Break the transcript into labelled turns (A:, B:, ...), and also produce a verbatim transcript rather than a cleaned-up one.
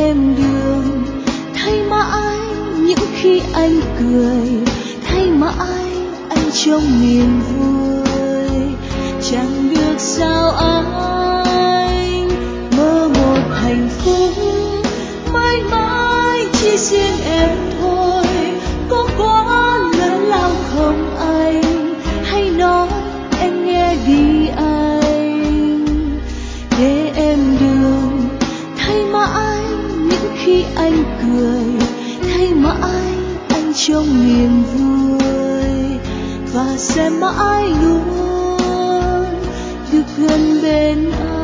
A: em đường. Thay mãi những khi anh cười, thay mãi anh trong niềm vui. Chẳng được sao anh mơ một hạnh phúc mãi mãi chỉ riêng em thôi. Có quá lớn lao không anh, hãy nói em nghe đi anh. Để em đường thay mãi những khi anh cười, thay mãi anh trong niềm vui. Và sẽ mãi luôn được gần bên anh.